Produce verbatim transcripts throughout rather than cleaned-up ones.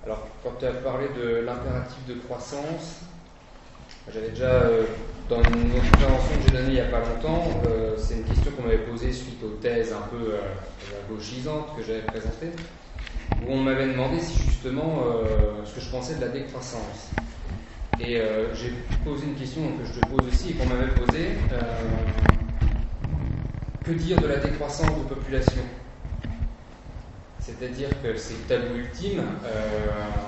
Alors, quand tu as parlé de l'impératif de croissance, j'avais déjà, euh, dans une autre intervention que j'ai donnée il n'y a pas longtemps, euh, c'est une question qu'on m'avait posée suite aux thèses un peu euh, gauchisantes que j'avais présentées, où on m'avait demandé si justement euh, ce que je pensais de la décroissance. Et euh, j'ai posé une question que je te pose aussi et qu'on m'avait posée. Euh, que dire de la décroissance de population ? C'est-à-dire que c'est le tabou ultime. Euh,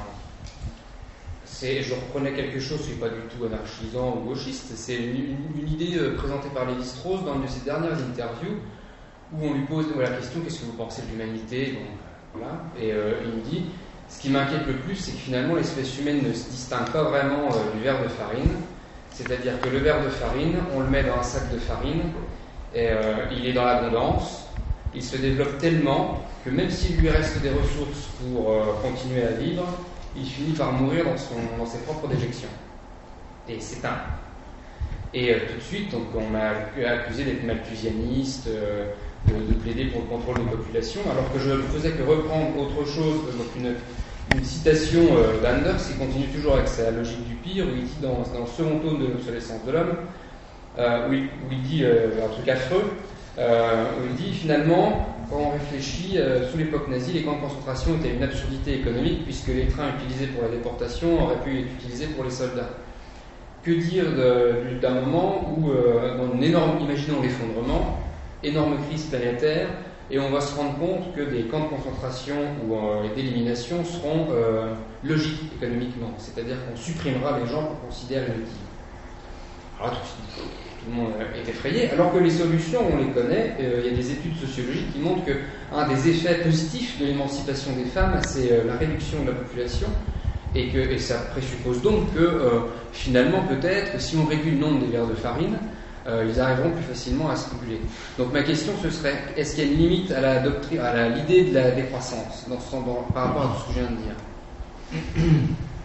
c'est, je reprenais quelque chose, c'est pas du tout anarchisant ou gauchiste, c'est une, une, une idée euh, présentée par Lévi-Strauss dans une de ses dernières interviews, où on lui pose voilà, la question: qu'est-ce que vous pensez de l'humanité? Bon, voilà. Et euh, il me dit: ce qui m'inquiète le plus, c'est que finalement l'espèce humaine ne se distingue pas vraiment euh, du verre de farine. C'est-à-dire que le verre de farine, on le met dans un sac de farine, et euh, il est dans l'abondance, il se développe tellement que même s'il lui reste des ressources pour euh, continuer à vivre, il finit par mourir dans, son, dans ses propres déjections. Et c'est un. Et euh, tout de suite, donc, on m'a accusé d'être malthusianiste, euh, de, de plaider pour le contrôle des populations, alors que je ne faisais que reprendre autre chose, donc une, une citation euh, d'Anders, qui continue toujours avec sa logique du pire, où il dit dans, dans le second tome de l'obsolescence de l'homme, euh, où, il, où il dit euh, un truc affreux, euh, où il dit finalement, quand on réfléchit, euh, sous l'époque nazie, les camps de concentration étaient une absurdité économique, puisque les trains utilisés pour la déportation auraient pu être utilisés pour les soldats. Que dire de, d'un moment où, euh, dans une énorme, imaginons l'effondrement, énorme crise planétaire, et on va se rendre compte que des camps de concentration ou euh, d'élimination seront euh, logiques économiquement, c'est-à-dire qu'on supprimera les gens qu'on considère inutiles. Alors tout, tout le monde est effrayé, alors que les solutions, on les connaît. Euh, il y a des études sociologiques qui montrent qu'un des effets positifs de l'émancipation des femmes, c'est euh, la réduction de la population, et, que, et ça présuppose donc que euh, finalement, peut-être, si on réduit le nombre des verres de farine, euh, ils arriveront plus facilement à se réguler. Donc ma question, ce serait: est-ce qu'il y a une limite à la doctrine, à la, l'idée de la décroissance dans ce, dans, par rapport à tout ce que je viens de dire?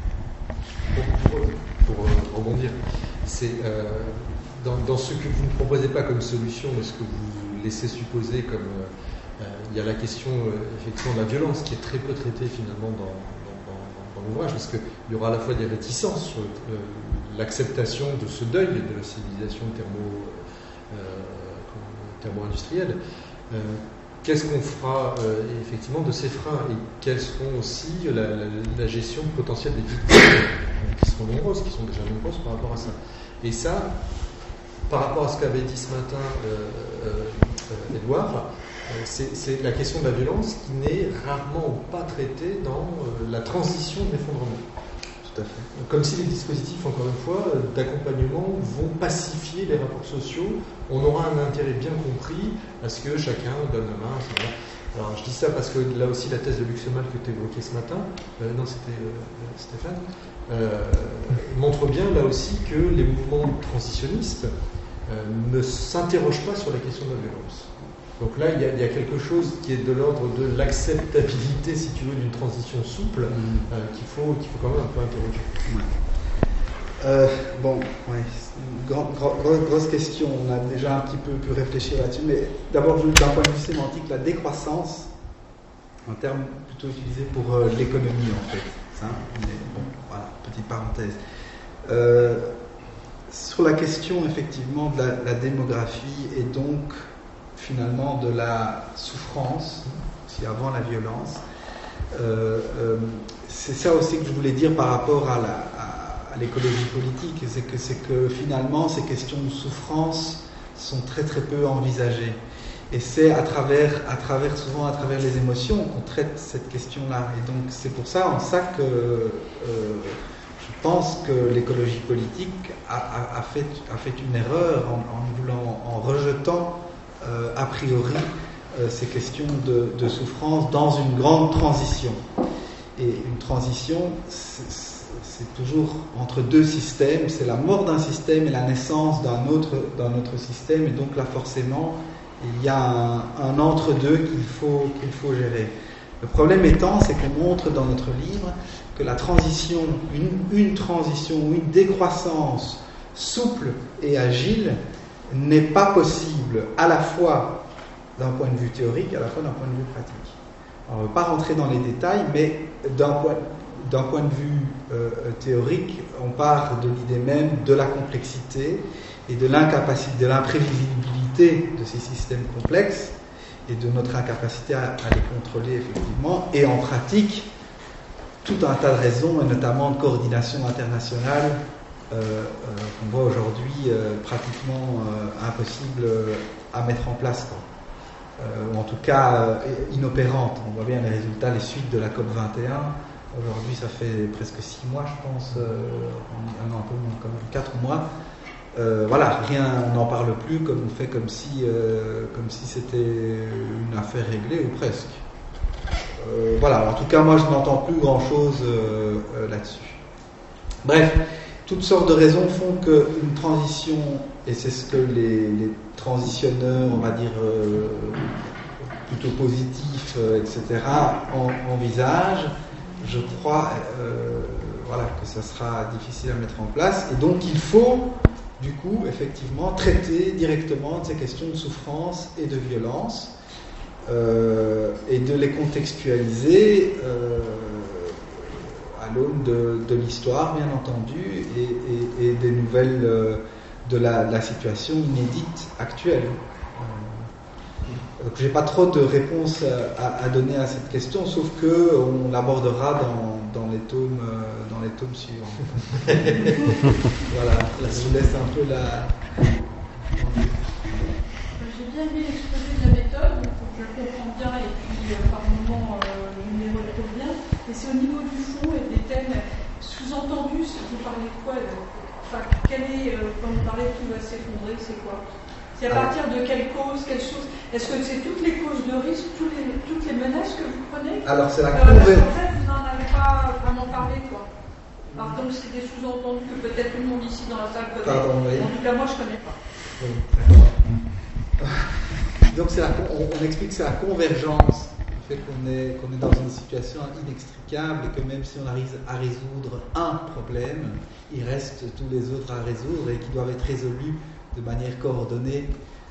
Pour, pour, pour euh, rebondir, c'est euh, dans, dans ce que vous ne proposez pas comme solution, mais ce que vous laissez supposer comme euh, euh, il y a la question euh, effectivement de la violence qui est très peu traitée finalement dans, dans, dans, dans l'ouvrage, parce qu'il y aura à la fois des réticences sur euh, l'acceptation de ce deuil de la civilisation thermo, euh, thermo-industrielle. Euh, Qu'est-ce qu'on fera euh, effectivement de ces freins, et quelles seront aussi la, la, la gestion potentielle des victimes qui seront nombreuses, qui sont déjà nombreuses par rapport à ça. Et ça, par rapport à ce qu'avait dit ce matin euh, euh, Edouard, euh, c'est, c'est la question de la violence qui n'est rarement ou pas traitée dans euh, la transition de l'effondrement. Tout à fait. Comme si les dispositifs, encore une fois, d'accompagnement vont pacifier les rapports sociaux. On aura un intérêt bien compris à ce que chacun donne la main. Et cetera. Alors je dis ça parce que là aussi la thèse de Luxemal que tu évoquais ce matin, euh, non c'était euh, Stéphane, euh, montre bien là aussi que les mouvements transitionnistes euh, ne s'interrogent pas sur la question de la violence. Donc là, il y, a, il y a quelque chose qui est de l'ordre de l'acceptabilité, si tu veux, d'une transition souple, mmh. euh, qu'il faut, qu'il faut quand même un peu interroger. Ouais. Euh, bon, ouais, grand, grand, grosse question, on a déjà un petit peu pu réfléchir là-dessus, mais d'abord, d'un point de vue sémantique, la décroissance, un terme plutôt utilisé pour euh, l'économie, en fait. Hein, mais bon, voilà, petite parenthèse. Euh, sur la question, effectivement, de la, la démographie et donc finalement de la souffrance, aussi avant la violence. Euh, euh, c'est ça aussi que je voulais dire par rapport à, la, à, à l'écologie politique, c'est que, c'est que finalement ces questions de souffrance sont très très peu envisagées. Et c'est à travers, à travers, souvent à travers les émotions qu'on traite cette question-là. Et donc c'est pour ça, en ça que euh, je pense que l'écologie politique a, a, a, fait, a fait une erreur en, en voulant, en rejetant Euh, a priori euh, ces questions de, de souffrance dans une grande transition. Et une transition, c'est, c'est toujours entre deux systèmes, c'est la mort d'un système et la naissance d'un autre, d'un autre système, et donc là forcément il y a un, un entre-deux qu'il faut, qu'il faut gérer. Le problème étant, c'est qu'on montre dans notre livre que la transition, une, une transition ou une décroissance souple et agile n'est pas possible à la fois d'un point de vue théorique, à la fois d'un point de vue pratique. Alors, on ne va pas rentrer dans les détails, mais d'un point, d'un point de vue euh, théorique, on part de l'idée même de la complexité et de l'incapacité, de l'imprévisibilité de ces systèmes complexes et de notre incapacité à, à les contrôler effectivement, et en pratique, tout un tas de raisons, et notamment de coordination internationale, euh, euh, qu'on voit aujourd'hui euh, pratiquement euh, impossible à mettre en place, euh, ou en tout cas euh, inopérante. On voit bien les résultats, les suites de la COP vingt et un. Aujourd'hui, ça fait presque six mois, je pense, euh, non, un peu moins, comme quatre mois. Euh, voilà, rien, on n'en parle plus, comme on fait comme si, euh, comme si c'était une affaire réglée, ou presque. Euh, voilà, en tout cas, moi, je n'entends plus grand-chose euh, euh, là-dessus. Bref, toutes sortes de raisons font qu'une transition, et c'est ce que les, les transitionneurs, on va dire, euh, plutôt positifs, euh, et cetera, en, envisagent. Je crois euh, voilà, que ça sera difficile à mettre en place. Et donc, il faut, du coup, effectivement, traiter directement de ces questions de souffrance et de violence, euh, et de les contextualiser euh, à l'aune de, de l'histoire, bien entendu, et, et, et des nouvelles euh, de, la, de la situation inédite actuelle. Donc, j'ai pas trop de réponses à, à donner à cette question, sauf que on l'abordera dans, dans les tomes, euh, dans les tomes suivants. Voilà, là, je vous laisse un peu la. J'ai bien aimé l'exposé de la méthode, je le comprends bien et puis euh, par moments euh, je me les retrouve bien. Mais c'est au niveau du fond et des thèmes sous-entendus. Vous parlez de quoi enfin, quel est, euh, quand vous parlez de tout va s'effondrer, c'est quoi? C'est à partir de quelle cause, quelle chose? Est-ce que c'est toutes les causes de risque, toutes les, toutes les menaces que vous prenez? Alors, c'est la euh, convergence. En fait, vous n'en avez pas vraiment parlé, quoi. Alors, donc, c'est des sous-entendus que peut-être tout le monde ici dans la salle connaît. Pardon, oui. En tout cas, moi, je ne connais pas. Oui, d'accord. Donc, c'est la, on, on explique que c'est la convergence, le fait qu'on est, qu'on est dans une situation inextricable et que même si on arrive à résoudre un problème, il reste tous les autres à résoudre et qui doivent être résolus de manière coordonnée,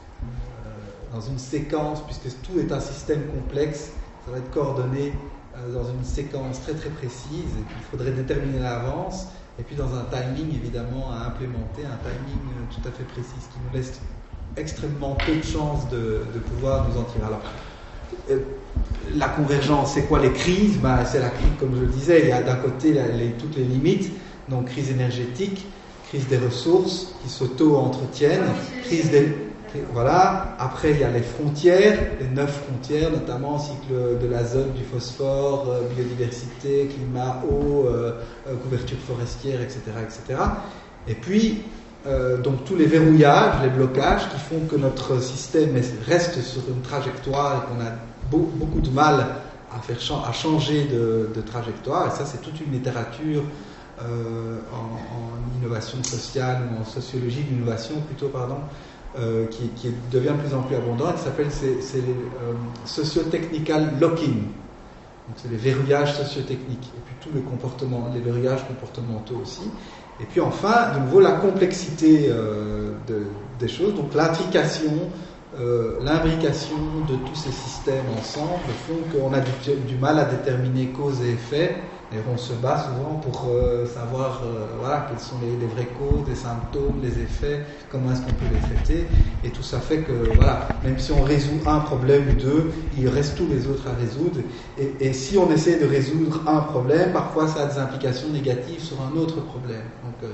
euh, dans une séquence, puisque tout est un système complexe, ça va être coordonné euh, dans une séquence très très précise, et il faudrait déterminer l'avance, et puis dans un timing évidemment à implémenter, un timing euh, tout à fait précis, ce qui nous laisse extrêmement peu de chances de, de pouvoir nous en tirer. Alors, euh, la convergence, c'est quoi les crises? Ben, c'est la crise, comme je le disais, il y a d'un côté la, les, toutes les limites, donc crise énergétique, crise des ressources qui s'auto-entretiennent, crise des... Voilà. Après, il y a les frontières, les neuf frontières, notamment cycle de l'azote, du phosphore, euh, biodiversité, climat, eau, euh, euh, couverture forestière, et cetera, et cetera. Et puis, euh, donc tous les verrouillages, les blocages qui font que notre système reste sur une trajectoire et qu'on a beau, beaucoup de mal à faire à changer de, de trajectoire. Et ça, c'est toute une littérature Euh, en, en innovation sociale ou en sociologie de l'innovation plutôt, pardon, euh, qui, qui devient de plus en plus abondante, qui s'appelle c'est, c'est les euh, socio-technical locking. Donc c'est les verrouillages socio-techniques et puis tous les comportements, les verrouillages comportementaux aussi. Et puis enfin, de nouveau, la complexité euh, de, des choses, donc l'intrication, euh, l'imbrication de tous ces systèmes ensemble font qu'on a du, du mal à déterminer cause et effet. Et on se bat souvent pour euh, savoir euh, voilà, quelles sont les, les vraies causes, les symptômes, les effets, comment est-ce qu'on peut les traiter. Et tout ça fait que, voilà, même si on résout un problème ou deux, il reste tous les autres à résoudre. Et, et si on essaie de résoudre un problème, parfois ça a des implications négatives sur un autre problème. Donc, euh,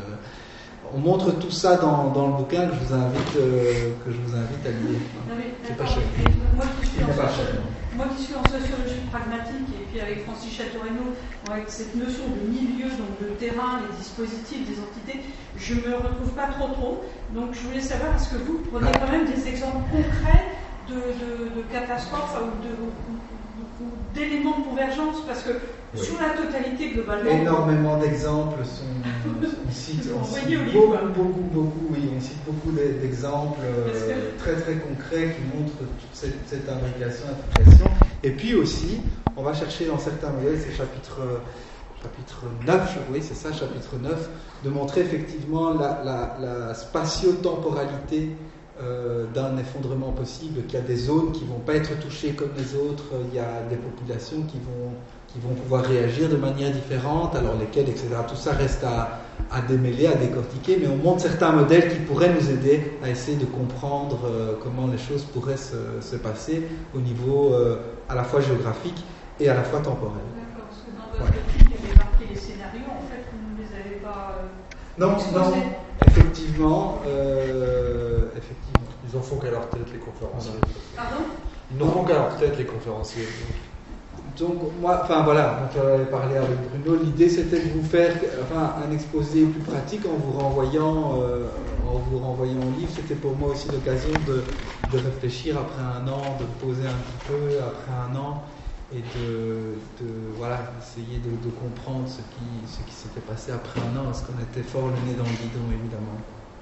on montre tout ça dans, dans le bouquin que je vous invite, euh, que je vous invite à lire. Non, mais, c'est pas cher. Moi qui suis en pas sociologie, cher. moi qui suis en sociologie pragmatique et puis avec Francis Chateaurenaud, avec cette notion de milieu, donc de terrain, les dispositifs, des entités, je ne me retrouve pas trop trop. Donc je voulais savoir, est-ce que vous prenez quand même des exemples concrets de, de, de catastrophes ou, de, ou, ou d'éléments de convergence? Parce que oui. Sur la totalité, globalement... Énormément d'exemples sont... On cite, on cite beaucoup, beaucoup, beaucoup, oui, on cite beaucoup d'exemples euh, très très concrets qui montrent toute cette, cette imbrication, implication. Et puis aussi, on va chercher dans certains modèles, c'est chapitre, chapitre neuf, oui c'est ça, chapitre neuf, de montrer effectivement la, la, la spatio-temporalité euh, d'un effondrement possible, qu'il y a des zones qui ne vont pas être touchées comme les autres, il y a des populations qui vont qui vont pouvoir réagir de manière différente, alors lesquels, et cetera. Tout ça reste à, à démêler, à décortiquer, mais on montre certains modèles qui pourraient nous aider à essayer de comprendre euh, comment les choses pourraient se, se passer au niveau euh, à la fois géographique et à la fois temporel. D'accord, parce que dans votre ouais. étude, il y avait marqué les scénarios, en fait, vous ne les avez pas... Euh, non, non, effectivement, euh, effectivement. Ils en font qu'à leur tête, les conférenciers. Pardon ? Ils n'en font qu'à leur tête, les conférenciers. Donc, moi, enfin voilà, donc j'en avais parlé avec Bruno, l'idée c'était de vous faire enfin, un exposé plus pratique en vous renvoyant, euh, en vous renvoyant au livre. C'était pour moi aussi l'occasion de, de réfléchir après un an, de poser un petit peu après un an et de, de voilà, essayer de, de comprendre ce qui, ce qui s'était passé après un an, parce qu'on était fort le nez dans le guidon, évidemment.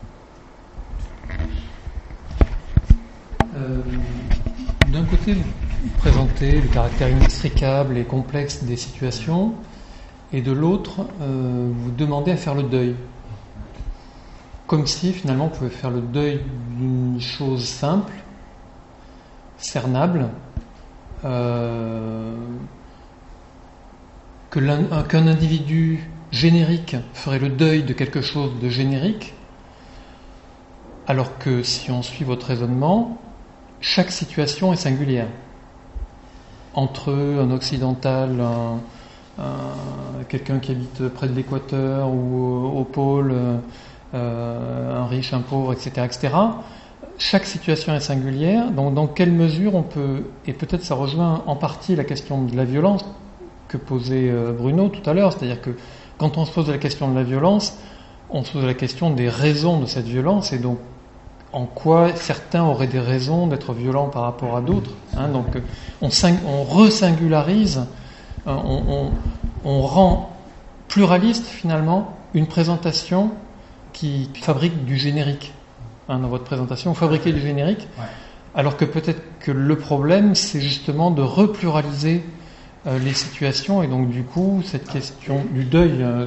Euh, d'un côté, vous présentez le caractère inextricable et complexe des situations, et de l'autre, euh, vous demandez à faire le deuil. Comme si, finalement, vous pouvez faire le deuil d'une chose simple, cernable, euh, que l'un, qu'un individu générique ferait le deuil de quelque chose de générique, alors que, si on suit votre raisonnement, chaque situation est singulière. Entre un occidental, un, un, quelqu'un qui habite près de l'équateur ou au, au pôle, euh, un riche, un pauvre, et cetera, et cetera. Chaque situation est singulière. Donc, dans quelle mesure on peut, et peut-être ça rejoint en partie la question de la violence que posait Bruno tout à l'heure, c'est-à-dire que quand on se pose la question de la violence, on se pose la question des raisons de cette violence, et donc en quoi certains auraient des raisons d'être violents par rapport à d'autres. Hein, donc on, sing- on resingularise, on, on, on rend pluraliste finalement une présentation qui fabrique du générique. Hein, dans votre présentation, vous fabriquez du générique, ouais. Alors que peut-être que le problème, c'est justement de repluraliser euh, les situations, et donc du coup, cette question du deuil euh,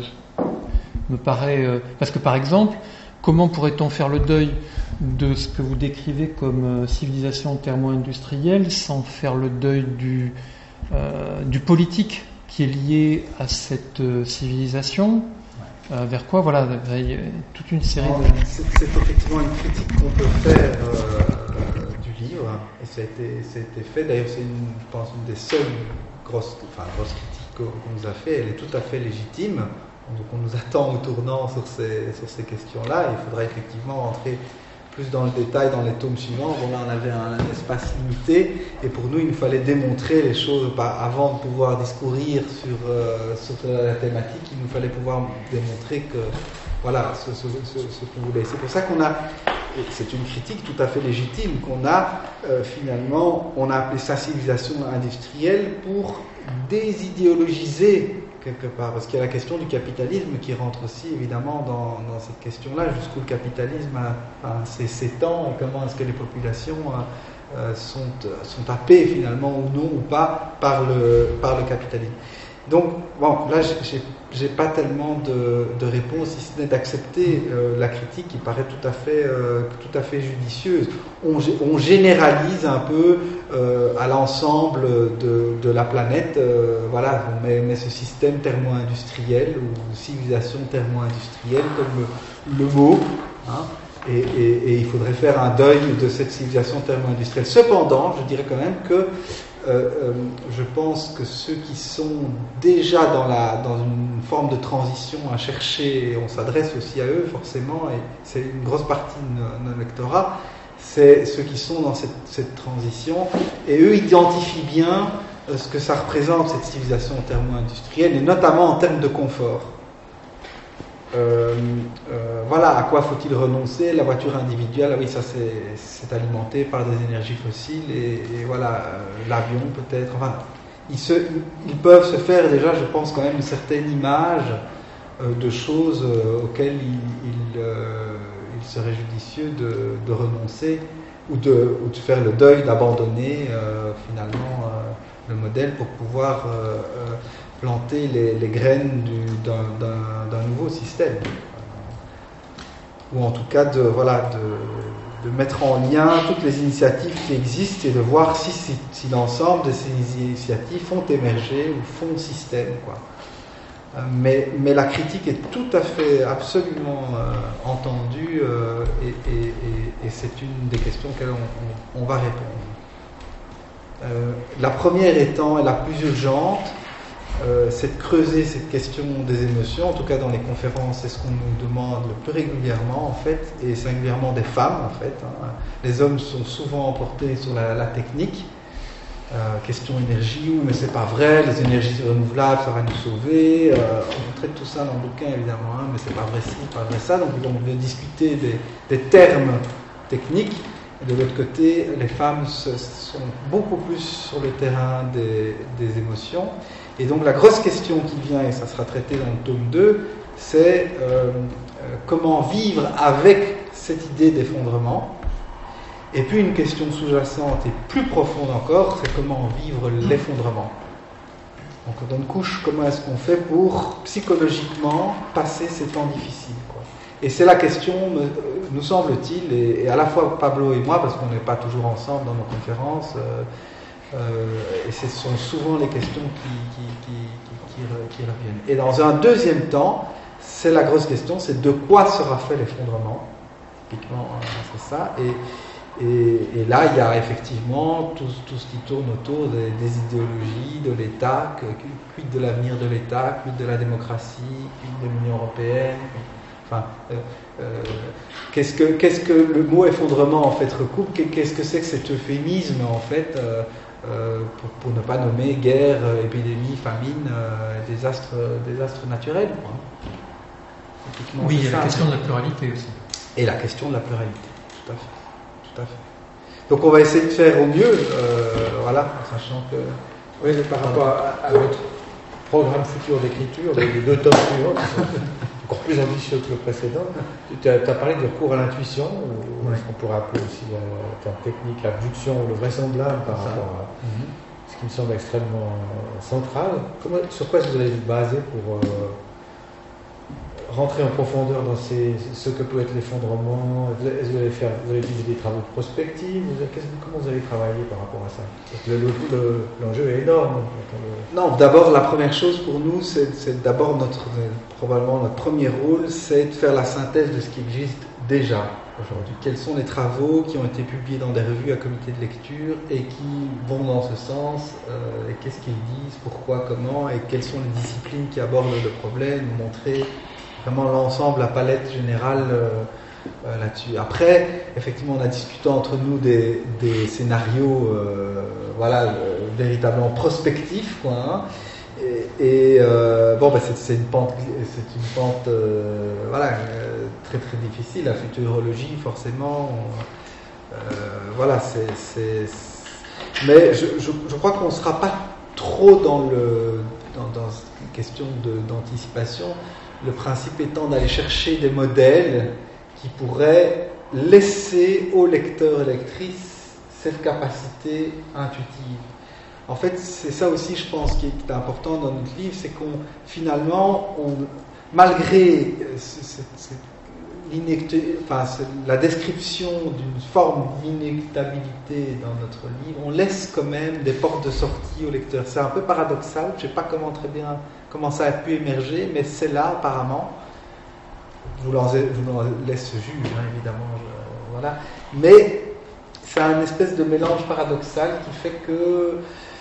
me paraît... Euh, parce que par exemple, comment pourrait-on faire le deuil de ce que vous décrivez comme civilisation thermo-industrielle sans faire le deuil du, euh, du politique qui est lié à cette civilisation, euh, vers quoi, voilà, il y a toute une série non, de... C'est, c'est effectivement une critique qu'on peut faire euh, du livre, et ça a, été, ça a été fait, d'ailleurs c'est une, je pense une des seules grosses, enfin, grosses critiques qu'on, qu'on nous a fait, elle est tout à fait légitime. Donc on nous attend au tournant sur ces, sur ces questions-là. Il faudra effectivement rentrer plus dans le détail dans les tomes suivants. Bon, là on avait un, un espace limité, et pour nous il nous fallait démontrer les choses bah, avant de pouvoir discourir sur, euh, sur la thématique. Il nous fallait pouvoir démontrer que voilà ce, ce, ce, ce qu'on voulait. C'est pour ça qu'on a, et c'est une critique tout à fait légitime, qu'on a euh, finalement, on a appelé ça civilisation industrielle pour désidéologiser quelque part, parce qu'il y a la question du capitalisme qui rentre aussi évidemment dans, dans cette question-là, jusqu'où le capitalisme a, a, s'étend, et comment est-ce que les populations euh, sont, sont happées finalement ou non ou pas par le, par le capitalisme. Donc bon, là j'ai, j'ai pas tellement de, de réponse, si ce n'est d'accepter euh, la critique qui paraît tout à fait, euh, tout à fait judicieuse. On, on généralise un peu euh, à l'ensemble de, de la planète, euh, voilà, on met, met ce système thermo-industriel ou civilisation thermo-industrielle comme le, le mot, hein, et, et, et il faudrait faire un deuil de cette civilisation thermo-industrielle. Cependant, je dirais quand même que Euh, euh, je pense que ceux qui sont déjà dans, la, dans une forme de transition à chercher, et on s'adresse aussi à eux forcément, et c'est une grosse partie de notre lectorat, c'est ceux qui sont dans cette, cette transition, et eux identifient bien euh, ce que ça représente, cette civilisation thermo-industrielle, et notamment en termes de confort. Euh, euh, voilà, à quoi faut-il renoncer? La voiture individuelle, ah oui, ça c'est, c'est alimenté par des énergies fossiles, et, et voilà, euh, l'avion peut-être, enfin, ils, se, ils peuvent se faire déjà, je pense, quand même une certaine image euh, de choses euh, auxquelles il, il, euh, il serait judicieux de, de renoncer, ou de, ou de faire le deuil, d'abandonner euh, finalement euh, le modèle pour pouvoir euh, euh, planter les, les graines du, d'un, d'un, d'un nouveau système, ou en tout cas de, voilà, de, de mettre en lien toutes les initiatives qui existent et de voir si, si, si l'ensemble de ces initiatives font émerger ou font système, quoi. Euh, mais, mais la critique est tout à fait, absolument euh, entendue euh, et, et, et, et c'est une des questions auxquelles on, on, on va répondre. Euh, la première étant, et la plus urgente, euh, c'est de creuser cette question des émotions. En tout cas, dans les conférences, c'est ce qu'on nous demande le plus régulièrement, en fait, et singulièrement des femmes, en fait. Hein. Les hommes sont souvent emportés sur la, la technique. Euh, question énergie, oui, mais c'est pas vrai, les énergies renouvelables, ça va nous sauver. Euh, on traite tout ça dans le bouquin, évidemment, hein, mais c'est pas vrai ci, pas vrai ça. Donc, on veut discuter des, des termes techniques. De l'autre côté, les femmes se, sont beaucoup plus sur le terrain des, des émotions. Et donc la grosse question qui vient, et ça sera traité dans le tome deux, c'est euh, euh, comment vivre avec cette idée d'effondrement. Et puis une question sous-jacente et plus profonde encore, c'est comment vivre l'effondrement. Donc on donne couche, comment est-ce qu'on fait pour psychologiquement passer ces temps difficiles, quoi. Et c'est la question, nous semble-t-il, et, et à la fois Pablo et moi, parce qu'on n'est pas toujours ensemble dans nos conférences, euh, euh, et ce sont souvent les questions qui, qui, qui, qui, qui, qui reviennent. Et dans un deuxième temps, c'est la grosse question, c'est de quoi sera fait l'effondrement. Typiquement, c'est ça. Et, et, et là, il y a effectivement tout, tout ce qui tourne autour des, des idéologies, de l'État, quid de l'avenir de l'État, quid de la démocratie, quid de l'Union européenne. Enfin, euh, euh, qu'est-ce que, qu'est-ce que le mot effondrement en fait recoupe? Qu'est-ce que c'est que cet euphémisme en fait euh, euh, pour, pour ne pas nommer guerre, épidémie, famine, euh, désastres, désastres naturels, quoi. Oui, il y a la question de la pluralité aussi. Et la question de la pluralité, tout à fait, tout à fait. Donc on va essayer de faire au mieux, euh, voilà, en sachant que. Oui, mais par rapport à, à votre programme futur d'écriture, les deux tomes suivants, qui sont encore plus ambitieux que le précédent, tu as, as parlé de recours à l'intuition, ou ouais. Ce qu'on pourrait appeler aussi la terme technique, l'abduction ou le vraisemblable par ça. rapport à Mm-hmm. ce qui me semble extrêmement euh, central. Comment, sur quoi est-ce que vous allez vous baser pour euh, rentrer en profondeur dans ces, ce que peut être l'effondrement? Est-ce que vous allez faire, vous allez utiliser des travaux prospectifs? Vous allez, comment vous allez travailler par rapport à ça? Le, le, le, l'enjeu est énorme. Non, d'abord, la première chose pour nous, c'est, c'est d'abord notre, probablement notre premier rôle, c'est de faire la synthèse de ce qui existe déjà aujourd'hui. Quels sont les travaux qui ont été publiés dans des revues à comité de lecture et qui vont dans ce sens, euh, et qu'est-ce qu'ils disent, pourquoi, comment, et quelles sont les disciplines qui abordent le problème, montrer vraiment l'ensemble, la palette générale euh, euh, là-dessus. Après, effectivement, on a discuté entre nous des, des scénarios euh, voilà, euh, véritablement prospectifs, quoi, hein. Et, et euh, bon, bah, c'est, c'est une pente, c'est une pente euh, voilà, euh, très très difficile. La futurologie, forcément, on, euh, voilà, c'est, c'est, c'est... mais je, je, je crois qu'on ne sera pas trop dans le dans, dans une question de, d'anticipation. Le principe étant d'aller chercher des modèles qui pourraient laisser aux lecteurs et lectrices cette capacité intuitive. En fait, c'est ça aussi, je pense, qui est important dans notre livre, c'est qu'on, finalement, on, malgré c'est, c'est, enfin, c'est la description d'une forme d'inéluctabilité dans notre livre, on laisse quand même des portes de sortie aux lecteurs. C'est un peu paradoxal, je ne sais pas comment très bien comment ça a pu émerger, mais c'est là apparemment. Je vous en, je vous en laisse juge, hein, évidemment. Je, voilà. Mais c'est un espèce de mélange paradoxal qui fait que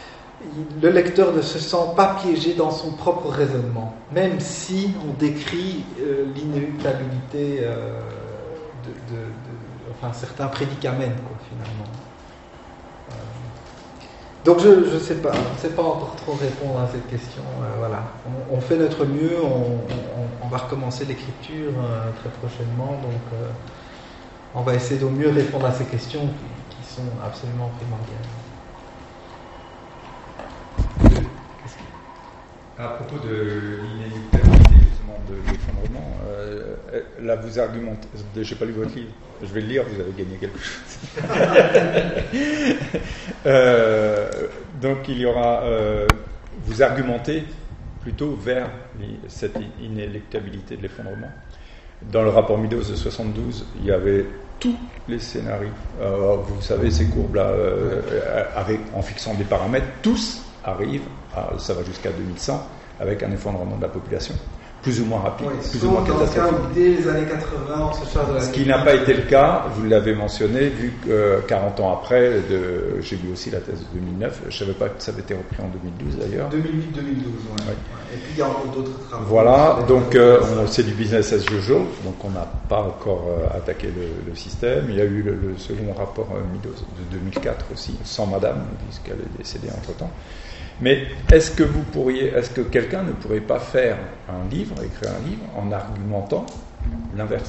le lecteur ne se sent pas piégé dans son propre raisonnement, même si on décrit euh, l'inéluctabilité euh, de, de, de, enfin, certains prédicaments, quoi, finalement. Euh, donc je ne sais pas, on ne sait pas encore trop répondre à cette question. Euh, voilà, on, on fait notre mieux, on, on, on va recommencer l'écriture euh, très prochainement, donc euh, on va essayer de mieux répondre à ces questions qui, qui sont absolument primordiales. À propos de l'inéluctabilité justement de l'effondrement, euh, là vous argumentez, je n'ai pas lu votre livre, je vais le lire, vous avez gagné quelque chose. euh, donc il y aura, euh, vous argumentez plutôt vers cette inéluctabilité de l'effondrement. Dans le rapport Meadows de soixante-douze, il y avait tous les scénarios. Euh, vous savez, ces courbes-là, euh, avec, en fixant des paramètres, tous arrivent, à, ça va jusqu'à deux mille cent, avec un effondrement de la population. Plus ou moins rapide, oui, plus ou moins catastrophique. Dans le cas où dès les années quatre-vingts, on se charge de la Ce qui n'a pas été le cas, vous l'avez mentionné, vu que euh, quarante ans après, de, j'ai lu aussi la thèse de deux mille neuf, je ne savais pas que ça avait été repris en deux mille douze d'ailleurs. deux mille huit deux mille douze, ouais. Ouais. Ouais. Et puis il y a encore d'autres travaux. Voilà, donc euh, on, c'est du business as usual, donc on n'a pas encore euh, attaqué le, le système. Il y a eu le, le second rapport euh, Meadows de deux mille quatre aussi, sans madame, puisqu'elle est décédée entre-temps. Mais est-ce que vous pourriez, est-ce que quelqu'un ne pourrait pas faire un livre, écrire un livre, en argumentant l'inverse ?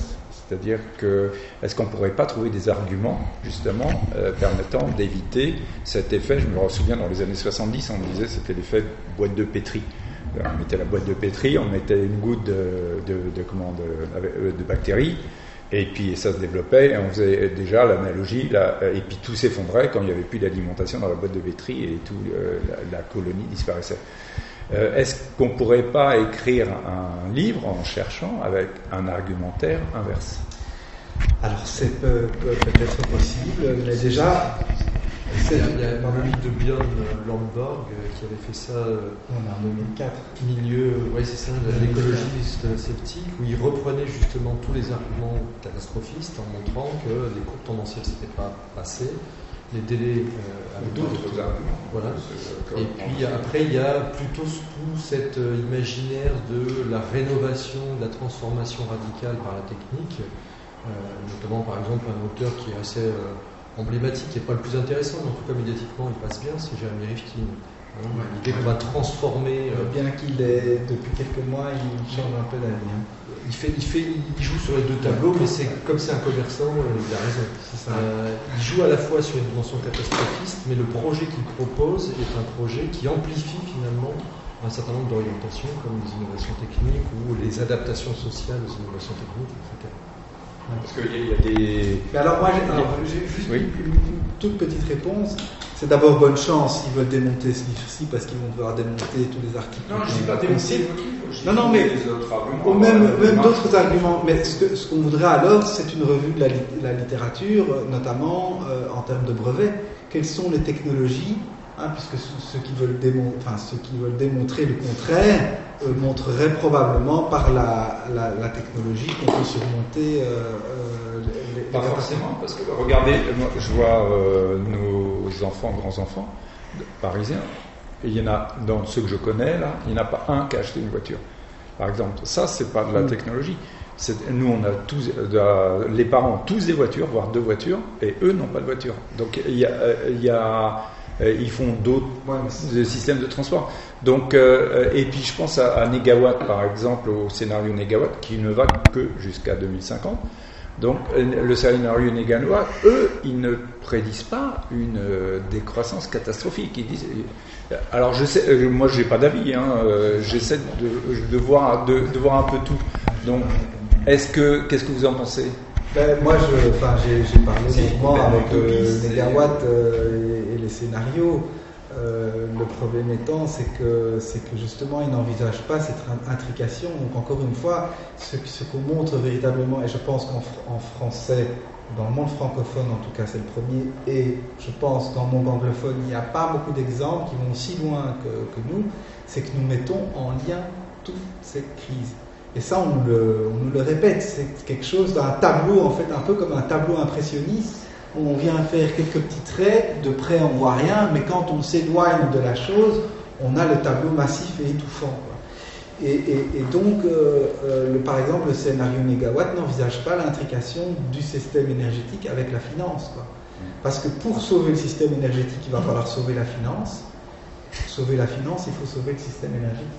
C'est-à-dire que, est-ce qu'on ne pourrait pas trouver des arguments, justement, euh, permettant d'éviter cet effet ? Je me souviens, dans les années soixante-dix, on disait que c'était l'effet boîte de pétri. On mettait la boîte de pétri, on mettait une goutte de, de, de, comment, de, de bactéries, et puis ça se développait, et on faisait déjà l'analogie, là, et puis tout s'effondrait quand il n'y avait plus d'alimentation dans la boîte de pétri, et tout, euh, la, la colonie disparaissait. Euh, est-ce qu'on ne pourrait pas écrire un livre en cherchant avec un argumentaire inverse ? Alors c'est peut, peut, peut-être possible, mais déjà... Il y a, il y a le livre de Björn Lomborg qui avait fait ça en deux mille quatre. Milieu, oui c'est ça, l'écologiste sceptique, où il reprenait justement tous les arguments catastrophistes en montrant que les courbes tendancielles ne s'étaient pas passées, les délais euh, avaient d'autres arguments. Voilà. Et puis après il y a plutôt tout cet euh, imaginaire de la rénovation, de la transformation radicale par la technique, euh, notamment par exemple un auteur qui est assez... Euh, emblématique et pas le plus intéressant, mais en tout cas médiatiquement il passe bien, c'est Jeremy Rifkin. Hein, ouais. L'idée qu'on va transformer. Euh, bien qu'il ait depuis quelques mois, il change un peu d'avis. Hein. Il fait, il fait, il joue sur les deux tableaux, mais c'est comme c'est un commerçant, euh, il a raison. C'est ça. Euh, il joue à la fois sur une dimension catastrophiste, mais le projet qu'il propose est un projet qui amplifie finalement un certain nombre d'orientations, comme les innovations techniques ou les adaptations sociales aux innovations techniques, et cetera. Parce qu'il y a des... Mais alors moi, j'ai, alors, j'ai juste oui. une, une toute petite réponse. C'est d'abord bonne chance s'ils veulent démonter ce livre-ci, parce qu'ils vont devoir démonter tous les articles. Non, je ne dis pas démonter votre livre. Non, non, mais les autres arguments, ou même, même d'autres arguments. Mais ce, que, ce qu'on voudrait alors, c'est une revue de la, la littérature, notamment euh, en termes de brevets. Quelles sont les technologies, hein, puisque ceux qui veulent démontrer, enfin, ceux qui veulent démontrer le contraire euh, montreraient probablement par la, la, la technologie qu'on peut surmonter euh, euh, les, les Pas forcément, parce que regardez, moi, je vois euh, nos enfants, grands-enfants parisiens, et il y en a, dans ceux que je connais, là, il n'y en a pas un qui a acheté une voiture. Par exemple, ça, c'est pas de la technologie. C'est, nous, on a tous, de, les parents ont tous des voitures, voire deux voitures, et eux n'ont pas de voiture. Donc, il y a... Il y a ils font d'autres ouais, systèmes de transport. Donc, euh, et puis je pense à, à Négawatt, par exemple, au scénario Négawatt, qui ne va que jusqu'à deux mille cinquante. Donc, le scénario Négawatt, eux, ils ne prédisent pas une euh, décroissance catastrophique. Ils disent, alors, je sais, moi, j'ai pas d'avis. Hein, euh, j'essaie de, de voir, de, de voir un peu tout. Donc, est-ce que, qu'est-ce que vous en pensez? Ben, moi, je, enfin, j'ai, j'ai parlé longuement avec euh, Négawatt euh, et, et les scénarios. Euh, le problème étant, c'est que, c'est que justement, ils n'envisagent pas cette intrication. Donc, encore une fois, ce, ce qu'on montre véritablement, et je pense qu'en en français, dans le monde francophone en tout cas, c'est le premier, et je pense qu'en monde anglophone, il n'y a pas beaucoup d'exemples qui vont aussi loin que, que nous, c'est que nous mettons en lien toutes ces crises. Et ça, on, le, on nous le répète, c'est quelque chose d'un tableau, en fait, un peu comme un tableau impressionniste, où on vient faire quelques petits traits, de près on voit rien, mais quand on s'éloigne de la chose, on a le tableau massif et étouffant, quoi. Et, et, et donc, euh, euh, le, par exemple, le scénario Négawatt n'envisage pas l'intrication du système énergétique avec la finance, quoi. Parce que pour sauver le système énergétique, il va falloir sauver la finance. Pour sauver la finance, il faut sauver le système énergétique.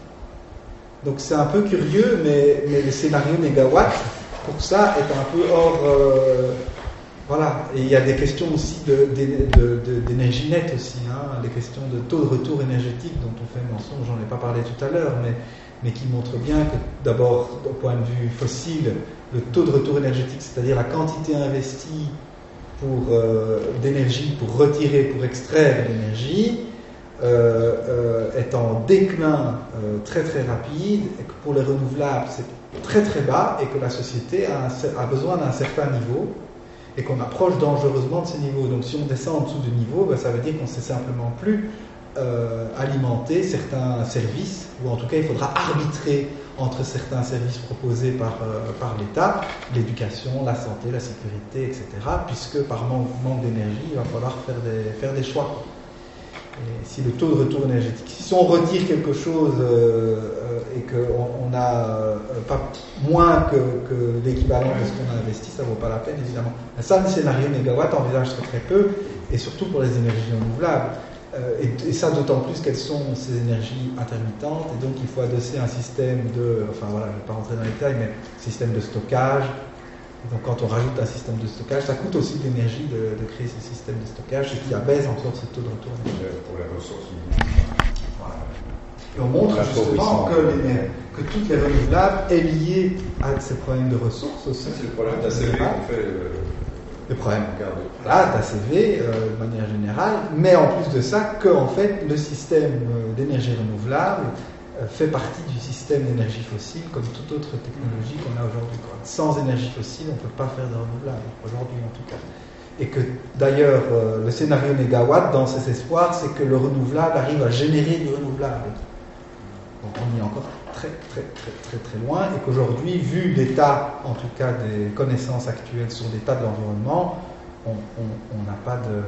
Donc c'est un peu curieux, mais, mais le scénario Négawatt, pour ça, est un peu hors... Euh, voilà, et il y a des questions aussi de, de, de, de, d'énergie nette aussi, hein, des questions de taux de retour énergétique dont on fait mention, j'en ai pas parlé tout à l'heure, mais, mais qui montrent bien que d'abord, au point de vue fossile, le taux de retour énergétique, c'est-à-dire la quantité investie pour, euh, d'énergie pour retirer, pour extraire l'énergie, euh, euh, est en déclin euh, très très rapide, et que pour les renouvelables c'est très très bas, et que la société a, un, a besoin d'un certain niveau, et qu'on approche dangereusement de ces niveaux. Donc si on descend en dessous du niveau, ben, ça veut dire qu'on ne sait simplement plus euh, alimenter certains services, ou en tout cas il faudra arbitrer entre certains services proposés par, euh, par l'État, l'éducation, la santé, la sécurité, et cetera, puisque par manque, manque d'énergie, il va falloir faire des, faire des choix. Et si le taux de retour énergétique, si on retire quelque chose euh, euh, et qu'on on a euh, pas moins que, que l'équivalent de ce qu'on a investi, ça ne vaut pas la peine, évidemment. Ça, le scénario mégawatt envisage très très peu, et surtout pour les énergies renouvelables. Euh, et, et ça, d'autant plus qu'elles sont ces énergies intermittentes, et donc il faut adosser un système de, enfin voilà, je ne vais pas rentrer dans les détails, mais système de stockage. Donc quand on rajoute un système de stockage, ça coûte aussi de l'énergie de, de créer ce système de stockage, et qui abaisse encore ce taux de retour. Pour les ressources. Voilà. Et on montre justement que, les, que toutes les renouvelables est liée à ces problèmes de ressources aussi. C'est le problème d'A C V qu'on fait. Euh, le problème voilà, d'A C V euh, de manière générale, mais en plus de ça, que en fait le système d'énergie renouvelable fait partie du système d'énergie fossile comme toute autre technologie qu'on a aujourd'hui. Sans énergie fossile, on ne peut pas faire de renouvelable, aujourd'hui en tout cas. Et que d'ailleurs, euh, le scénario mégawatt, dans ses espoirs, c'est que le renouvelable arrive à générer du renouvelable. Donc on y est encore très très très très très loin, et qu'aujourd'hui, vu l'état, en tout cas des connaissances actuelles sur l'état de l'environnement, on n'a pas de...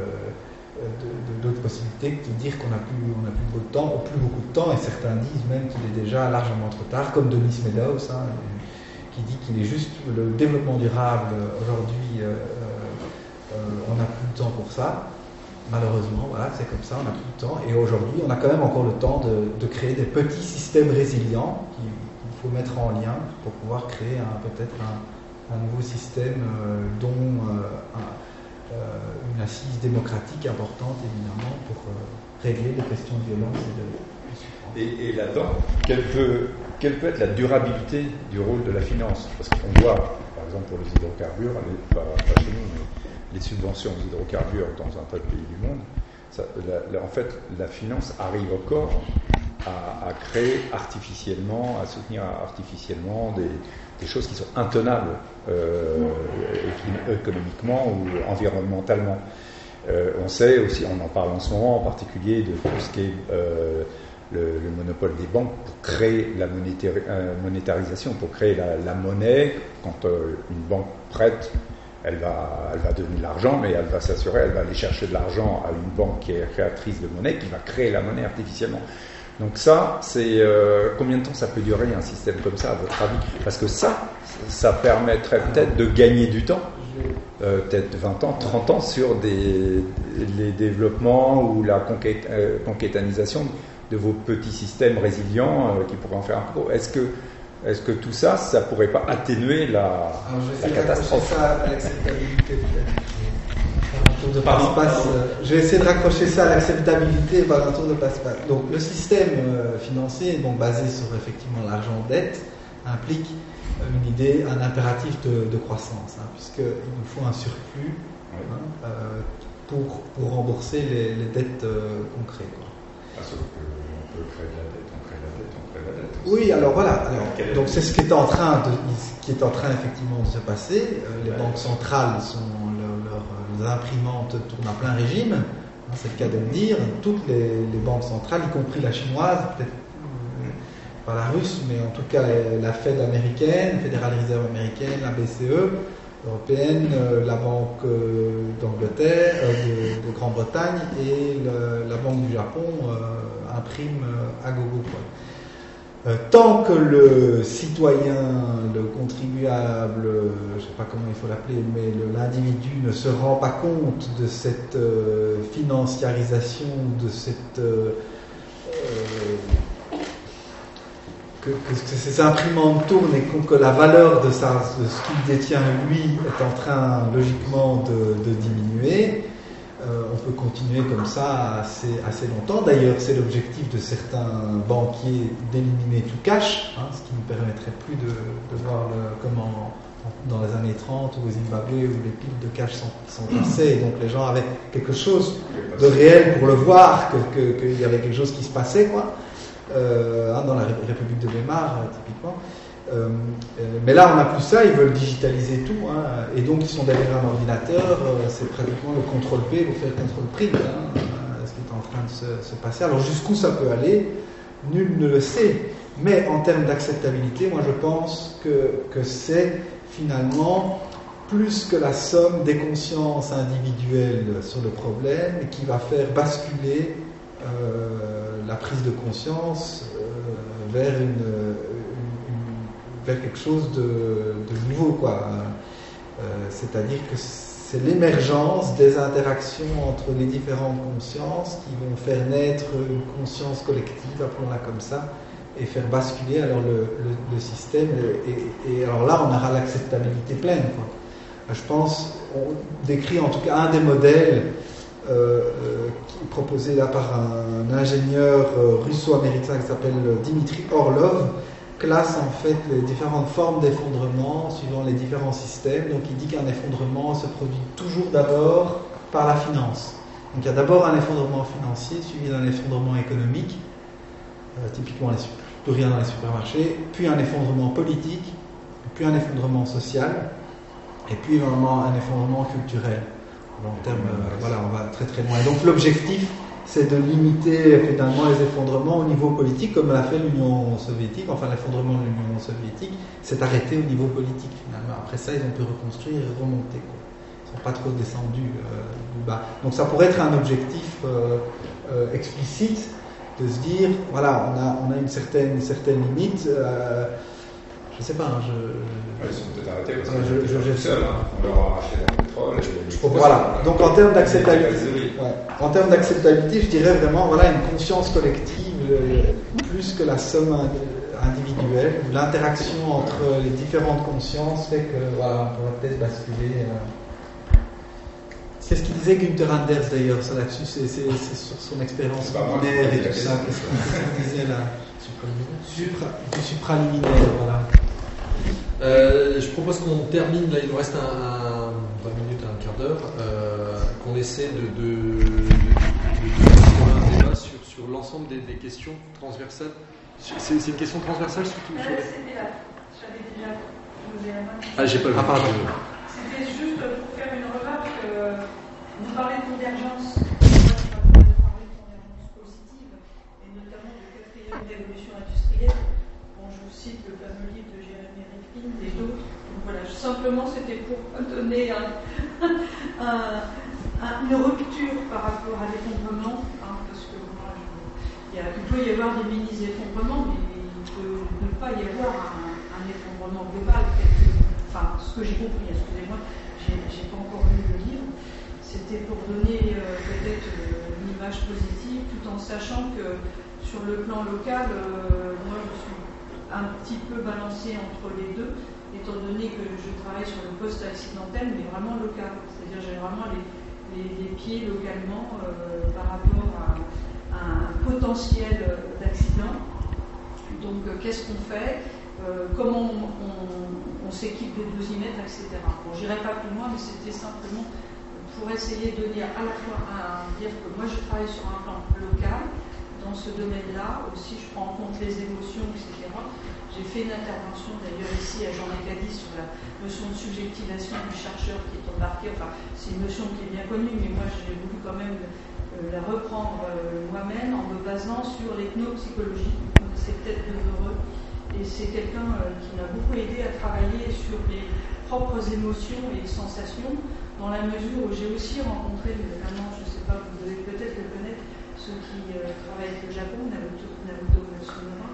d'autres possibilités que de dire qu'on n'a plus, on a plus beaucoup de temps, ou plus beaucoup de temps, et certains disent même qu'il est déjà largement trop tard, comme Denis Meadows, hein, qui dit qu'il est juste le développement durable aujourd'hui, euh, euh, on n'a plus le temps pour ça. Malheureusement, voilà, c'est comme ça, on n'a plus le temps. Et aujourd'hui, on a quand même encore le temps de, de créer des petits systèmes résilients qu'il, qu'il faut mettre en lien pour pouvoir créer un, peut-être un, un nouveau système euh, dont euh, un, Euh, une assise démocratique importante, évidemment, pour euh, régler les questions de violence et de... Et, et là-dedans, quelle peut, quelle peut être la durabilité du rôle de la finance? Parce qu'on voit, par exemple, pour les hydrocarbures, les, pas, pas chez nous, mais les subventions aux hydrocarbures dans un tas de pays du monde, ça, la, la, en fait, la finance arrive encore à, à créer artificiellement, à soutenir artificiellement des, des choses qui sont intenables euh, économiquement ou environnementalement. Euh, on sait aussi, on en parle en ce moment en particulier de tout ce qui est euh, le, le monopole des banques pour créer la monétar- euh, monétarisation, pour créer la, la monnaie. Quand euh, une banque prête, elle va, elle va donner de l'argent, mais elle va s'assurer, elle va aller chercher de l'argent à une banque qui est créatrice de monnaie, qui va créer la monnaie artificiellement. Donc ça, c'est euh, combien de temps ça peut durer un système comme ça, à votre avis? Parce que ça, ça permettrait peut-être de gagner du temps, euh, peut-être vingt ans, trente ans sur des, les développements ou la conquête, euh, conquétanisation de vos petits systèmes résilients euh, qui pourraient en faire un peu. Est-ce que, est-ce que tout ça, ça pourrait pas atténuer la, Alors, je la catastrophe? ça à l'acceptabilité peut-être. De passe-passe. Je vais essayer de raccrocher ça à l'acceptabilité par un tour de passe-passe. Donc le système euh, financier, donc basé sur effectivement l'argent dette, implique une idée, un impératif de, de croissance, hein, puisqu'il nous faut un surplus hein, euh, pour, pour rembourser les, les dettes euh, qu'on crée. Quoi. Ah, sauf qu'on peut créer de la dette, on crée de la dette, on crée de la dette. Aussi. Oui, alors voilà. Alors, donc c'est ce qui est en train de, qui est en train effectivement de se passer. Euh, les ouais. banques centrales sont les imprimantes tournent à plein régime, hein, c'est le cas de le dire. Toutes les, les banques centrales, y compris la chinoise, peut-être euh, pas la russe, mais en tout cas la Fed américaine, Federal Reserve américaine, la B C E européenne, euh, la Banque euh, d'Angleterre, euh, de, de Grande-Bretagne et le, la Banque du Japon euh, impriment euh, à gogo. Quoi. Euh, tant que le citoyen, le contribuable, euh, je ne sais pas comment il faut l'appeler, mais le, l'individu ne se rend pas compte de cette euh, financiarisation, de cette euh, euh, que, que, que ces imprimantes tournent et que la valeur de, sa, de ce qu'il détient lui est en train logiquement de, de diminuer, Euh, on peut continuer comme ça assez, assez longtemps. D'ailleurs, c'est l'objectif de certains banquiers d'éliminer tout cash, hein, ce qui nous permettrait plus de, de voir le, comment dans les années trente ou au Zimbabwe où les piles de cash sont, sont cassées, et donc les gens avaient quelque chose de réel pour le voir, que, que, qu'il y avait quelque chose qui se passait, quoi. Euh, hein, dans la République de Weimar, euh, typiquement. Euh, euh, mais là, on n'a plus ça, ils veulent digitaliser tout, hein, et donc ils sont derrière un ordinateur, euh, c'est pratiquement le contrôle P pour faire le contrôle print, hein, euh, ce qui est en train de se, se passer. Alors jusqu'où ça peut aller, nul ne le sait, mais en termes d'acceptabilité, moi je pense que, que c'est finalement plus que la somme des consciences individuelles sur le problème qui va faire basculer euh, la prise de conscience euh, vers une, vers quelque chose de, de nouveau, quoi. Euh, c'est-à-dire que c'est l'émergence des interactions entre les différentes consciences qui vont faire naître une conscience collective, appelons-la comme ça, et faire basculer alors le, le, le système. Et, et, et alors là, on aura l'acceptabilité pleine, quoi. Je pense, on décrit en tout cas un des modèles euh, euh, proposé là par un ingénieur euh, russo-américain qui s'appelle Dimitri Orlov, classe en fait les différentes formes d'effondrement suivant les différents systèmes. Donc il dit qu'un effondrement se produit toujours d'abord par la finance. Donc il y a d'abord un effondrement financier suivi d'un effondrement économique, euh, typiquement les, plus rien dans les supermarchés, puis un effondrement politique, puis un effondrement social, et puis vraiment un effondrement culturel. En termes, euh, voilà, on va très très loin. Et donc l'objectif, c'est de limiter finalement les effondrements au niveau politique, comme l'a fait l'Union soviétique. Enfin, l'effondrement de l'Union soviétique s'est arrêté au niveau politique finalement. Après ça, ils ont pu reconstruire et remonter, quoi. Ils ne sont pas trop descendus euh, du bas. Donc ça pourrait être un objectif euh, euh, explicite de se dire, voilà, on a, on a une certaine, une certaine limite. Euh, je ne sais pas, hein, je... Ouais, ils sont peut-être arrêtés parce Ouais, que je, je, je, seul, hein. On leur a racheté le pétrole. Et... Je propose, voilà. Donc en termes d'acceptabilité, ouais. En termes d'acceptabilité, je dirais vraiment, voilà, une conscience collective euh, plus que la somme individuelle. L'interaction entre les différentes consciences fait que, voilà, on pourrait peut-être basculer. Euh... C'est ce qu'il disait Günther Anders d'ailleurs, ça là-dessus, c'est, c'est, c'est sur son expérience liminaire et tout ça. Qu'est-ce qu'il disait là? Supra, du supraliminaire, voilà. Euh, je propose qu'on termine, là il nous reste un, un vingt minutes, un quart d'heure, euh, qu'on essaie de, de, de, de, de un débat sur, sur l'ensemble des, des questions transversales. C'est, c'est une question transversale surtout sur les... C'était là, j'avais déjà posé la main. Ah, j'ai pas vu. Ah, pardon. C'était juste pour faire une remarque, euh, vous parlez de convergence, moi je parlé de convergence positive, et notamment de quatrième révolution industrielle. Bon, je vous cite le fameux livre de Jeremy Rifkin et d'autres. Donc voilà, simplement c'était pour donner un, un, un, une rupture par rapport à l'effondrement, hein, parce que moi, je, il, y a, il peut y avoir des mini-effondrements, mais il peut ne pas y avoir un, un effondrement global. Enfin, ce que j'ai compris, excusez-moi, j'ai, j'ai pas encore lu le livre. C'était pour donner euh, peut-être euh, une image positive, tout en sachant que sur le plan local, euh, moi je suis un petit peu balancée entre les deux, étant donné que je travaille sur le poste accidentel, mais vraiment local. C'est-à-dire j'ai vraiment les, les, les pieds localement euh, par rapport à, à un potentiel d'accident. Donc euh, qu'est-ce qu'on fait, euh, comment on, on, on s'équipe des dosimètres, et cetera. Bon, j'irai pas plus loin, mais c'était simplement pour essayer de dire à la fois à dire que moi je travaille sur un plan local. Dans ce domaine-là, aussi je prends en compte les émotions, et cetera. J'ai fait une intervention d'ailleurs ici à Jean-Lécadis sur la notion de subjectivation du chercheur qui est embarqué. Enfin, c'est une notion qui est bien connue, mais moi j'ai voulu quand même euh, la reprendre euh, moi-même en me basant sur l'ethnopsychologie. C'est peut-être heureux. Et c'est quelqu'un euh, qui m'a beaucoup aidé à travailler sur les propres émotions et sensations, dans la mesure où j'ai aussi rencontré, notamment, je ne sais pas, vous devez peut-être le connaître, ceux qui euh, travaillent avec le Japon, Naruto, Naruto Tsunoma,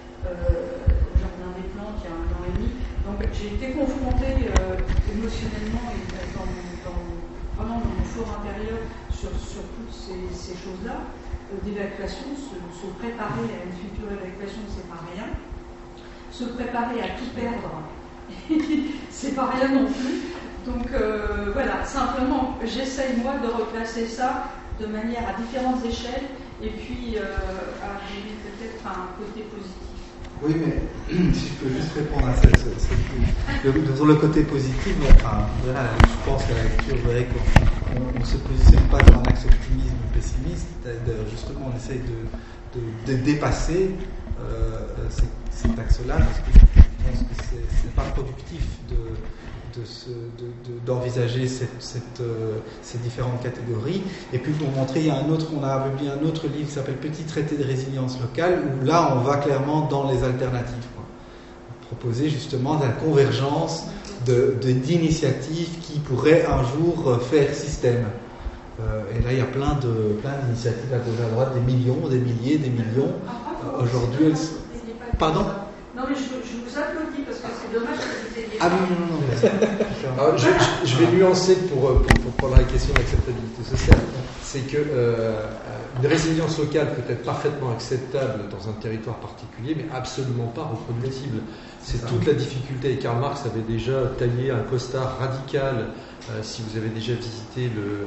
euh, au Jardin des Plantes, il y a un an et demi. Donc j'ai été confrontée euh, émotionnellement et dans, dans, vraiment dans mon fort intérieur sur, sur toutes ces, ces choses-là, euh, d'évacuation, se, se préparer à une future évacuation, c'est pas rien. Se préparer à tout perdre, c'est pas rien non plus. Donc euh, voilà, simplement, j'essaye moi de replacer ça de manière à différentes échelles et puis euh, à donner peut-être un côté positif. Oui, mais si je peux juste répondre à cette, cette, cette le, sur le côté positif, bon, enfin, voilà, je pense que la lecture verrait qu'on ne se positionne pas dans un axe optimiste ou pessimiste, justement on essaye de, de, de dépasser euh, cet, cet axe-là, parce que je pense que c'est, c'est pas productif de De se, de, de, d'envisager cette, cette, euh, ces différentes catégories. Et puis pour montrer, il y a un autre, on a publié un autre livre qui s'appelle Petit traité de résilience locale, où là on va clairement dans les alternatives, quoi. Proposer justement la convergence de, de, d'initiatives qui pourraient un jour faire système. Euh, et là il y a plein, de, plein d'initiatives à gauche à droite, des millions, des milliers, des millions. Euh, aujourd'hui, elles... Pardon ? Non mais je, je vous applaudis parce que c'est dommage que vous ayez... Ah non, non, non. Mais... Alors, je, je, je vais nuancer pour, pour, pour prendre la question d'acceptabilité sociale. C'est que euh, une résilience locale peut être parfaitement acceptable dans un territoire particulier, mais absolument pas reproductible. C'est ça. Toute la difficulté. Et Karl Marx avait déjà taillé un costard radical. Euh, si vous avez déjà visité le...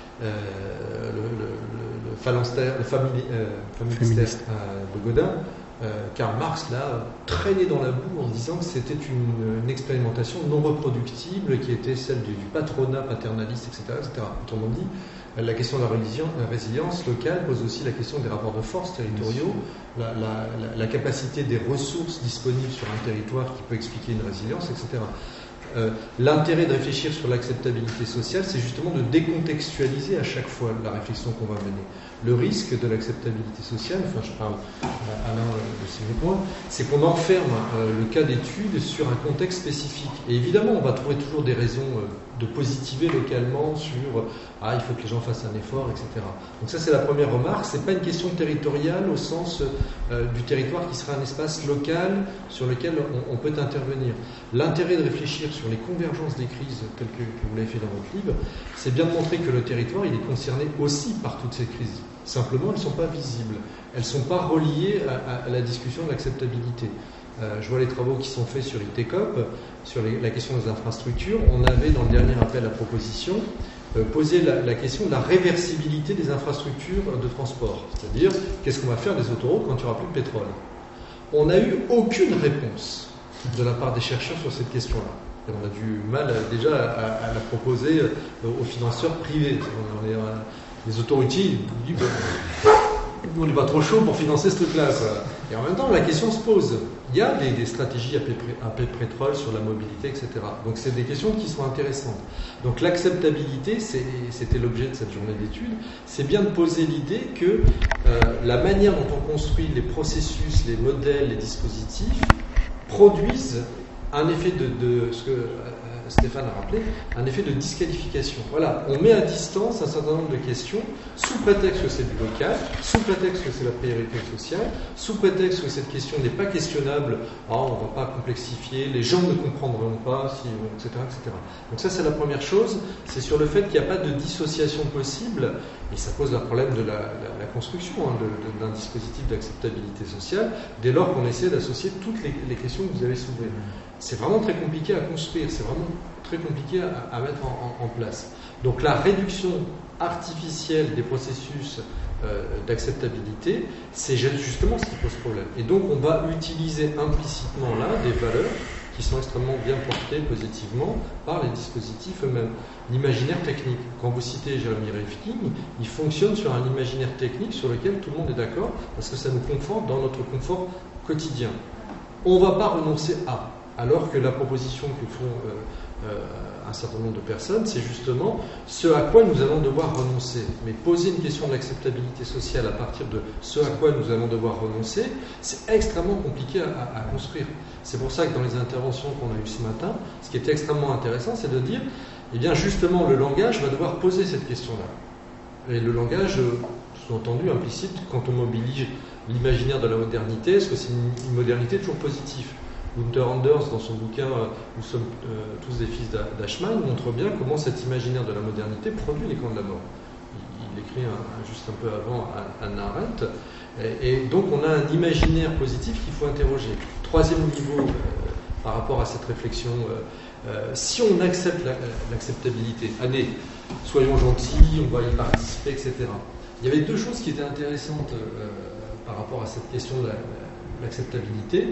Euh, le, le, le, le phalanstère, le famili, euh, familistère euh, de Godin, euh, Karl Marx l'a traîné dans la boue en disant que c'était une, une expérimentation non reproductible qui était celle du, du patronat paternaliste, et cetera, et cetera. Autrement dit, la question de la, religion, la résilience locale pose aussi la question des rapports de force territoriaux, la, la, la, la capacité des ressources disponibles sur un territoire qui peut expliquer une résilience, et cetera. Euh, l'intérêt de réfléchir sur l'acceptabilité sociale, c'est justement de décontextualiser à chaque fois la réflexion qu'on va mener. Le risque de l'acceptabilité sociale, enfin je parle à Alain de ces points, c'est qu'on enferme euh, le cas d'étude sur un contexte spécifique. Et évidemment, on va trouver toujours des raisons euh, de positiver localement sur ah, il faut que les gens fassent un effort, et cetera. Donc ça, c'est la première remarque. C'est pas une question territoriale au sens euh, du territoire qui sera un espace local sur lequel on, on peut intervenir. L'intérêt de réfléchir sur les convergences des crises, telles que, que vous l'avez fait dans votre livre, c'est bien de montrer que le territoire, il est concerné aussi par toutes ces crises. Simplement, elles ne sont pas visibles. Elles ne sont pas reliées à, à, à la discussion de l'acceptabilité. Euh, je vois les travaux qui sont faits sur I T C O P, sur les, la question des infrastructures. On avait, dans le dernier appel à proposition, euh, posé la, la question de la réversibilité des infrastructures de transport. C'est-à-dire, qu'est-ce qu'on va faire des autoroutes quand il n'y aura plus de pétrole ? On n'a eu aucune réponse de la part des chercheurs sur cette question-là. Et on a du mal euh, déjà à, à la proposer euh, aux financeurs privés. On est, euh, les autoroutiers, ils disent bon, on n'est pas trop chaud pour financer ce truc-là. Quoi. Et en même temps, la question se pose. Il y a des, des stratégies à paix de pétrole sur la mobilité, et cetera. Donc c'est des questions qui sont intéressantes. Donc l'acceptabilité, c'est, c'était l'objet de cette journée d'études, c'est bien de poser l'idée que euh, la manière dont on construit les processus, les modèles, les dispositifs, produisent un effet de, de ce que euh, Stéphane a rappelé, un effet de disqualification. Voilà, on met à distance un certain nombre de questions sous prétexte que c'est du local, sous prétexte que c'est la priorité sociale, sous prétexte que cette question n'est pas questionnable, oh, on ne va pas complexifier, les gens ne comprendront pas, si, et cetera, et cetera. Donc ça, c'est la première chose, c'est sur le fait qu'il n'y a pas de dissociation possible, et ça pose le problème de la, la, la construction hein, de, de, d'un dispositif d'acceptabilité sociale, dès lors qu'on essaie d'associer toutes les, les questions que vous avez soulevées. C'est vraiment très compliqué à construire, c'est vraiment très compliqué à, à mettre en, en, en place. Donc la réduction artificielle des processus euh, d'acceptabilité, c'est justement ce qui pose problème. Et donc on va utiliser implicitement là des valeurs qui sont extrêmement bien portées positivement par les dispositifs eux-mêmes. L'imaginaire technique, quand vous citez Jeremy Rifkin, il fonctionne sur un imaginaire technique sur lequel tout le monde est d'accord parce que ça nous conforte dans notre confort quotidien. On ne va pas renoncer à. Alors que la proposition que font euh, euh, un certain nombre de personnes, c'est justement ce à quoi nous allons devoir renoncer. Mais poser une question de l'acceptabilité sociale à partir de ce à quoi nous allons devoir renoncer, c'est extrêmement compliqué à, à, à construire. C'est pour ça que dans les interventions qu'on a eues ce matin, ce qui est extrêmement intéressant, c'est de dire, eh bien justement, le langage va devoir poser cette question-là. Et le langage, sous-entendu, implicite, quand on mobilise l'imaginaire de la modernité, est-ce que c'est une, une modernité toujours positive ? Gunther Anders, dans son bouquin « Nous sommes euh, tous des fils d'Eichmann », montre bien comment cet imaginaire de la modernité produit les camps de la mort. Il, il écrit un, juste un peu avant Hannah Arendt. Et, et donc on a un imaginaire positif qu'il faut interroger. Troisième niveau, euh, par rapport à cette réflexion. Euh, euh, si on accepte la, l'acceptabilité, allez, soyons gentils, on va y participer, et cetera. Il y avait deux choses qui étaient intéressantes euh, par rapport à cette question de la, l'acceptabilité.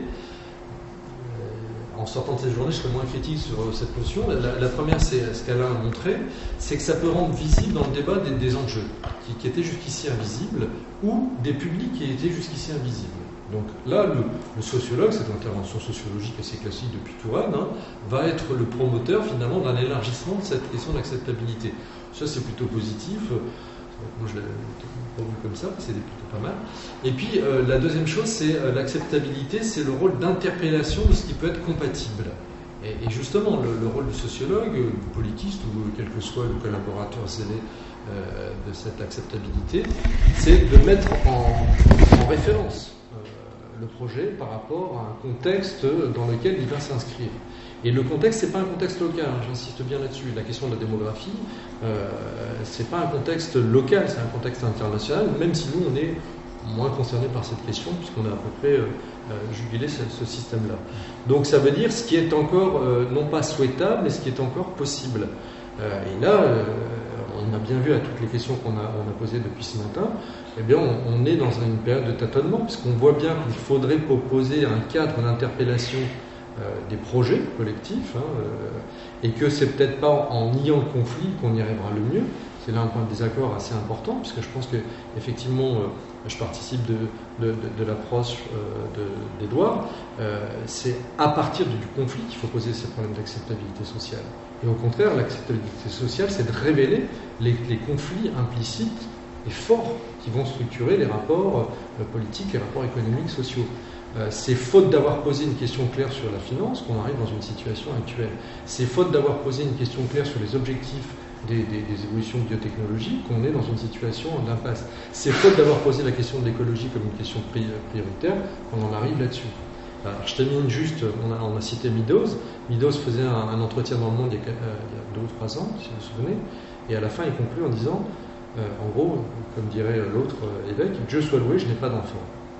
En sortant de cette journée, je serai moins critique sur cette notion. La, la première, c'est ce qu'Alain a montré, c'est que ça peut rendre visible dans le débat des, des enjeux qui, qui étaient jusqu'ici invisibles ou des publics qui étaient jusqu'ici invisibles. Donc là, le, le sociologue, cette intervention sociologique assez classique depuis Touraine, hein, va être le promoteur finalement d'un élargissement de cette question d'acceptabilité. Ça, c'est plutôt positif. Moi, je l'ai pas vu comme ça, c'est plutôt pas mal. Et puis, euh, la deuxième chose, c'est euh, l'acceptabilité, c'est le rôle d'interpellation de ce qui peut être compatible. Et, et justement, le, le rôle du sociologue, du politiste, ou quel que soit le collaborateur zélé euh, de cette acceptabilité, c'est de mettre en, en référence euh, le projet par rapport à un contexte dans lequel il va s'inscrire. Et le contexte, c'est pas un contexte local, hein, j'insiste bien là-dessus. La question de la démographie, euh, c'est pas un contexte local, c'est un contexte international, même si nous, on est moins concernés par cette question, puisqu'on a à peu près euh, jugulé ce, ce système-là. Donc ça veut dire ce qui est encore, euh, non pas souhaitable, mais ce qui est encore possible. Euh, et là, euh, on a bien vu à toutes les questions qu'on a, on a posées depuis ce matin, eh bien, on, on est dans une période de tâtonnement, puisqu'on voit bien qu'il faudrait proposer un cadre d'interpellation Euh, des projets collectifs, hein, euh, et que c'est peut-être pas en niant le conflit qu'on y arrivera le mieux. C'est là un point de désaccord assez important, puisque je pense que effectivement, euh, je participe de, de, de, de l'approche euh, d'Édouard. Euh, c'est à partir du, du conflit qu'il faut poser ces problèmes d'acceptabilité sociale. Et au contraire, l'acceptabilité sociale, c'est de révéler les, les conflits implicites et forts qui vont structurer les rapports euh, politiques, les rapports économiques, sociaux. Euh, c'est faute d'avoir posé une question claire sur la finance qu'on arrive dans une situation actuelle. C'est faute d'avoir posé une question claire sur les objectifs des, des, des évolutions biotechnologiques qu'on est dans une situation d'impasse. C'est faute d'avoir posé la question de l'écologie comme une question pri prioritaire qu'on en arrive là-dessus. Alors, je termine juste, on a, on a cité Meadows. Meadows faisait un, un entretien dans Le Monde il y, a, euh, il y a deux ou trois ans, si vous vous souvenez, et à la fin il conclut en disant, euh, en gros, comme dirait l'autre euh, évêque, Dieu soit loué, je n'ai pas d'enfant.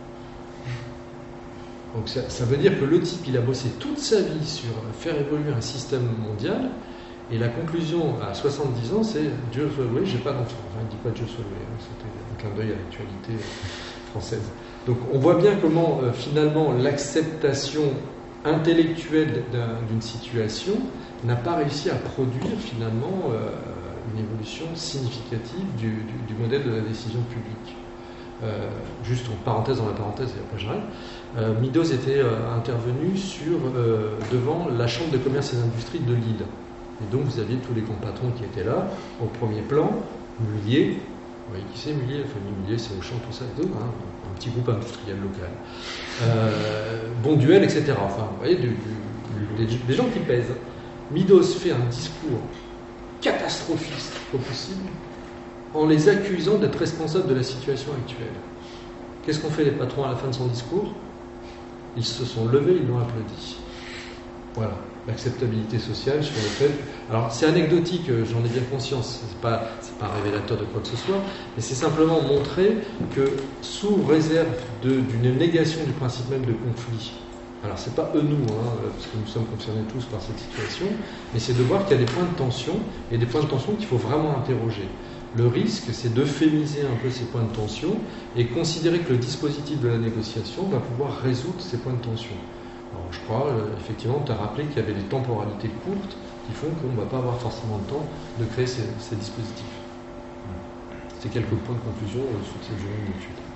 Donc ça, ça veut dire que le type, il a bossé toute sa vie sur faire évoluer un système mondial, et la conclusion à soixante-dix ans, c'est Dieu soit loué, j'ai pas d'enfant. Enfin, il ne dit pas Dieu soit loué, hein, c'était un clin d'œil à l'actualité française. Donc on voit bien comment euh, finalement l'acceptation intellectuelle d'une situation n'a pas réussi à produire finalement euh, une évolution significative du, du, du modèle de la décision publique. Euh, juste en parenthèse dans la parenthèse, et après j'arrête. Euh, Meadows était euh, intervenu sur, euh, devant la Chambre de commerce et d'industrie de Lille. Et donc vous aviez tous les grands patrons qui étaient là, au premier plan, Mullier, vous voyez qui c'est Mullier, la famille Mullier, c'est Auchan, tout ça, et tout, hein, un petit groupe industriel local. Euh, Bonduel, et cetera. Enfin, vous voyez, du, du, des, des gens qui pèsent. Meadows fait un discours catastrophiste au possible, en les accusant d'être responsables de la situation actuelle. Qu'est-ce qu'ont fait les patrons à la fin de son discours? Ils se sont levés, ils l'ont applaudi. Voilà, l'acceptabilité sociale sur le fait... Alors, c'est anecdotique, j'en ai bien conscience, c'est pas, c'est pas révélateur de quoi que ce soit, mais c'est simplement montrer que, sous réserve d'une négation du principe même de conflit, alors c'est pas eux nous, hein, parce que nous sommes concernés tous par cette situation, mais c'est de voir qu'il y a des points de tension, et des points de tension qu'il faut vraiment interroger. Le risque, c'est d'euphémiser un peu ces points de tension et considérer que le dispositif de la négociation va pouvoir résoudre ces points de tension. Alors, je crois, euh, effectivement, tu as rappelé qu'il y avait des temporalités courtes qui font qu'on ne va pas avoir forcément le temps de créer ces, ces dispositifs. C'est quelques points de conclusion euh, sur cette journée d'études.